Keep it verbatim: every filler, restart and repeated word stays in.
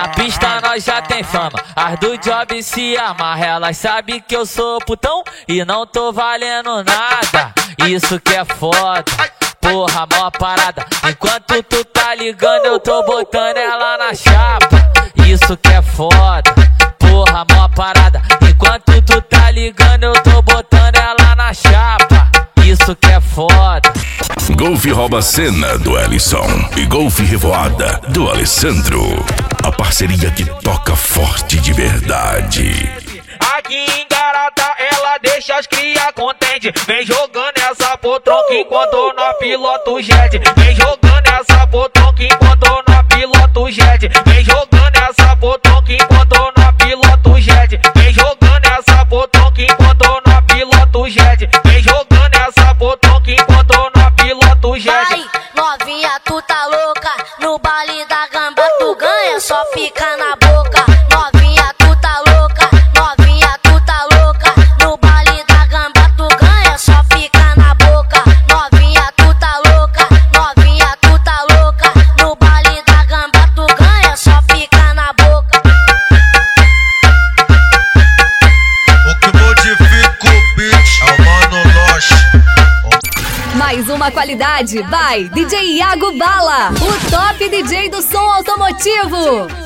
Na pista nós já tem fama, as do job se amarra. Elas sabem que eu sou putão e não tô valendo nada. Isso que é foda, porra, mó parada. Enquanto tu tá ligando eu tô botando ela na chapa. Isso que é foda, porra, mó parada. Enquanto tu tá ligando eu tô botando ela na chapa. Isso que é foda. Golfe rouba cena do Ellison e Golfe Revoada do Alessandro. A parceria que toca forte de verdade. Aqui em Garata ela deixa as cria contente. Vem jogando essa potronca enquanto nós piloto o jet. Vem jogando essa potronca enquanto nós piloto o jet. Vem jogando essa potronca enquanto nós piloto o jet. Vem jogando essa potronca enquanto nós piloto o jet. Vem jogando essa potronca enquanto nós piloto o jet. Ai, novinha, tu tá louca. No baile da gamba tu ganha, só fica na boca. Novinha, tu tá louca. Novinha, tu tá louca. No baile da gamba tu ganha, só fica na boca. Novinha, tu tá louca. Novinha, tu tá louca. No baile da gamba tu ganha, só fica na boca. O que modifica o beat é o Mano Loche. Mais uma qualidade by D J Iago Bala, o top D J do som automotivo.